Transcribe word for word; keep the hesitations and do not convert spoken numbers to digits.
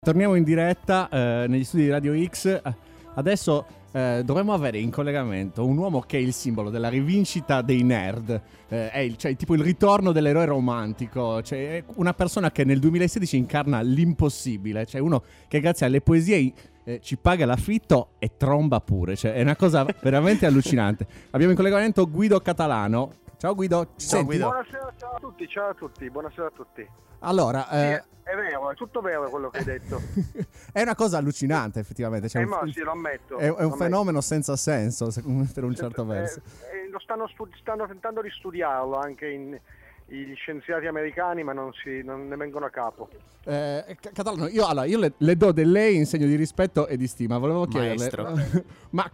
Torniamo in diretta eh, negli studi di Radio X. Adesso eh, dovremmo avere in collegamento un uomo che è il simbolo della rivincita dei nerd, eh, è il, cioè, tipo il ritorno dell'eroe romantico, cioè è una persona che nel duemilasedici incarna l'impossibile, cioè uno che grazie alle poesie eh, ci paga l'affitto e tromba pure, cioè è una cosa veramente allucinante. Abbiamo in collegamento Guido Catalano. Ciao Guido, ci Ciao senti? Guido. Buonasera, ciao a tutti, ciao a tutti, buonasera a tutti. Allora, Sì, eh, è vero, è tutto vero quello che hai detto. è una cosa allucinante effettivamente, cioè Eh, un- ma sì, lo ammetto. è, è un lo ammetto. fenomeno senza senso se- per un certo Eh, verso. eh, lo stanno, stu- stanno tentando di studiarlo anche in, gli scienziati americani, ma non, si, non ne vengono a capo. Eh, Catalano, io, allora, io le, le do del lei in segno di rispetto e di stima. Volevo chiederle, Maestro. ma